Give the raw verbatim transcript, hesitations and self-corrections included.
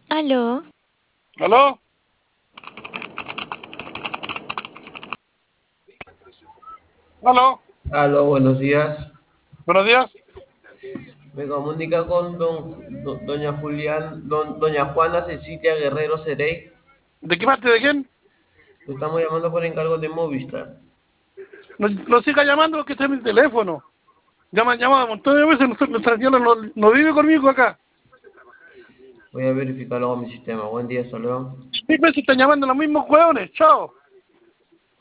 Aló, ¿Aló? ¿Aló? Aló, buenos días. Buenos días. Me comunica con don, do- doña Julián, don- doña Juana Cecilia Guerrero Cerey. ¿De qué parte de quién? Lo estamos llamando por encargo de Movistar. No, no siga llamando que está en mi teléfono. Llama, llama un montón de veces. Nuestra, nuestra señora no, no vive conmigo acá. Voy a verificarlo con mi sistema. Buen día, hasta luego. Seis veces están llamando los mismos hueones. Chao.